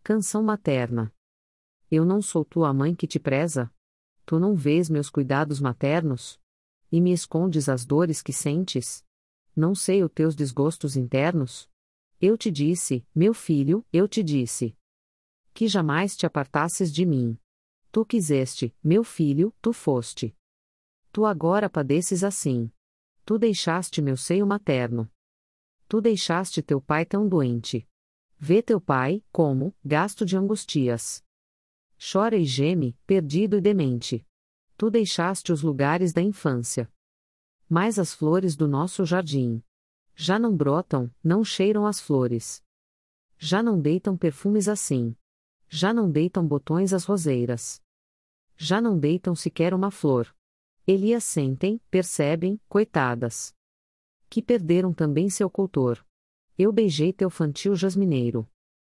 Canção materna. Eu não sou tua mãe que te preza? Tu não vês meus cuidados maternos? E me escondes as dores que sentes? Não sei os teus desgostos internos? Eu te disse, meu filho, eu te disse, que jamais te apartasses de mim. Tu quiseste, meu filho, tu foste. Tu agora padeces assim. Tu deixaste meu seio materno. Tu deixaste teu pai tão doente. Vê teu pai, como, gasto de angustias. Chora e geme, perdido e demente. Tu deixaste os lugares da infância. Mas as flores do nosso jardim já não brotam, não cheiram as flores. Já não deitam perfumes assim. Já não deitam botões as roseiras. Já não deitam sequer uma flor. Elias sentem, percebem, coitadas, que perderam também seu coutor. Eu beijei teu fantil jasmineiro.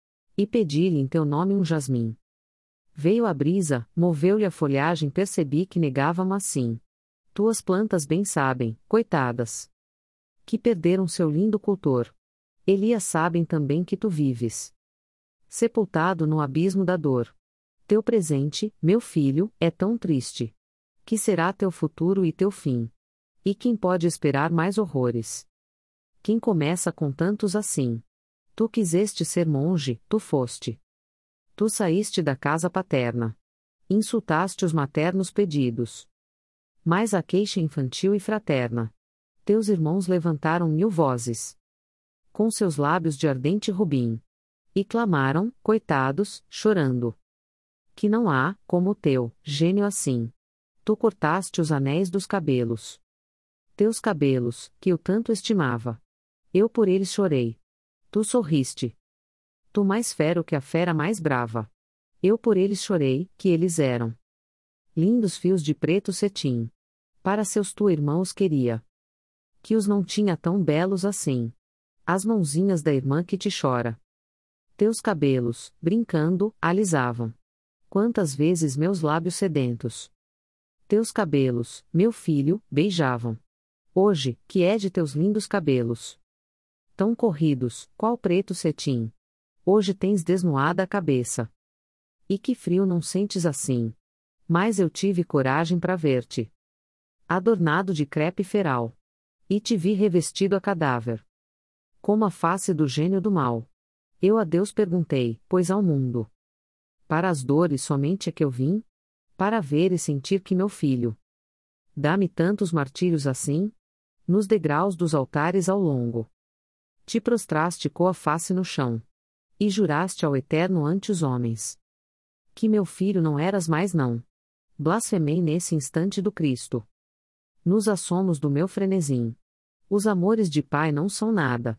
E pedi-lhe em teu nome um jasmim. Veio a brisa, moveu-lhe a folhagem, percebi que negavam assim. Tuas plantas bem sabem, coitadas, que perderam seu lindo coutor. Elias sabem também que tu vives sepultado no abismo da dor. Teu presente, meu filho, é tão triste. Que será teu futuro e teu fim? E quem pode esperar mais horrores? Quem começa com tantos assim? Tu quiseste ser monge, tu foste. Tu saíste da casa paterna. Insultaste os maternos pedidos. Mais a queixa infantil e fraterna. Teus irmãos levantaram 1000 vozes. Com seus lábios de ardente rubim. E clamaram, coitados, chorando. Que não há, como o teu, gênio assim. Tu cortaste os anéis dos cabelos. Teus cabelos, que eu tanto estimava. Eu por eles chorei. Tu sorriste. Tu mais fero que a fera mais brava. Eu por eles chorei, que eles eram lindos fios de preto cetim. Para seus tu irmãos queria. Que os não tinha tão belos assim. As mãozinhas da irmã que te chora. Teus cabelos, brincando, alisavam. Quantas vezes meus lábios sedentos. Teus cabelos, meu filho, beijavam. Hoje, que é de teus lindos cabelos? Tão corridos, qual preto cetim. Hoje tens desnuada a cabeça. E que frio não sentes assim. Mas eu tive coragem para ver-te adornado de crepe feral. E te vi revestido a cadáver. Como a face do gênio do mal. Eu a Deus perguntei, pois ao mundo. Para as dores somente é que eu vim? Para ver e sentir que meu filho dá-me tantos martírios assim? Nos degraus dos altares ao longo. Te prostraste com a face no chão. E juraste ao Eterno ante os homens. Que meu filho não eras mais não. Blasfemei nesse instante do Cristo. Nos assomos do meu frenesim. Os amores de pai não são nada.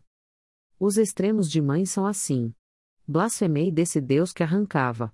Os extremos de mãe são assim. Blasfemei desse Deus que arrancava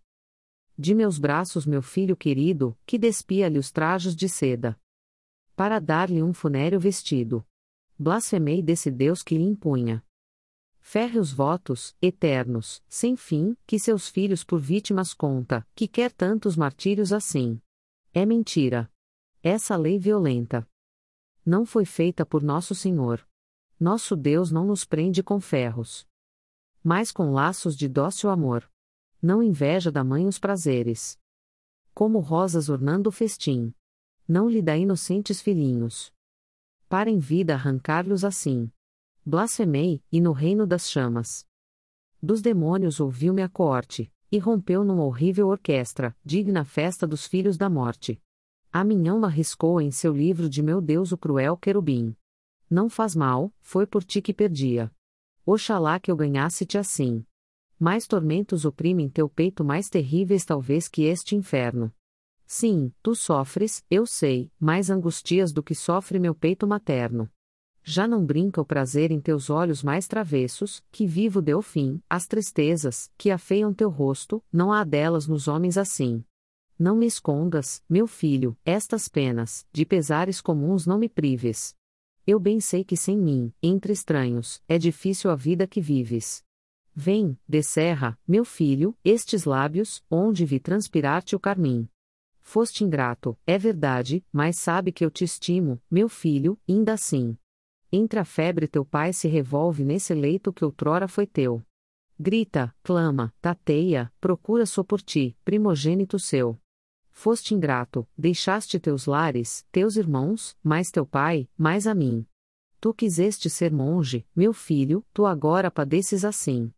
de meus braços meu filho querido, que despia-lhe os trajos de seda. Para dar-lhe um funéreo vestido. Blasfemei desse Deus que lhe impunha férreos votos, eternos, sem fim, que seus filhos por vítimas conta, que quer tantos martírios assim. É mentira. Essa lei violenta não foi feita por nosso Senhor. Nosso Deus não nos prende com ferros, mas com laços de dócil amor. Não inveja da mãe os prazeres. Como rosas ornando o festim. Não lhe dá inocentes filhinhos. Para em vida arrancar-lhes assim. Blasfemei, e no reino das chamas dos demônios ouviu-me a coorte, e rompeu numa horrível orquestra, digna festa dos filhos da morte. A minha alma riscou em seu livro de meu Deus o cruel querubim. Não faz mal, foi por ti que perdia. Oxalá que eu ganhasse-te assim. Mais tormentos oprimem teu peito mais terríveis talvez que este inferno. Sim, tu sofres, eu sei, mais angustias do que sofre meu peito materno. Já não brinca o prazer em teus olhos mais travessos, que vivo deu fim, as tristezas, que afeiam teu rosto, não há delas nos homens assim. Não me escondas, meu filho, estas penas, de pesares comuns não me prives. Eu bem sei que sem mim, entre estranhos, é difícil a vida que vives. Vem, descerra, meu filho, estes lábios, onde vi transpirar-te o carmim. Foste ingrato, é verdade, mas sabe que eu te estimo, meu filho, ainda assim. Entre a febre teu pai se revolve nesse leito que outrora foi teu. Grita, clama, tateia, procura só por ti, primogênito seu. Foste ingrato, deixaste teus lares, teus irmãos, mais teu pai, mais a mim. Tu quiseste ser monge, meu filho, tu agora padeces assim.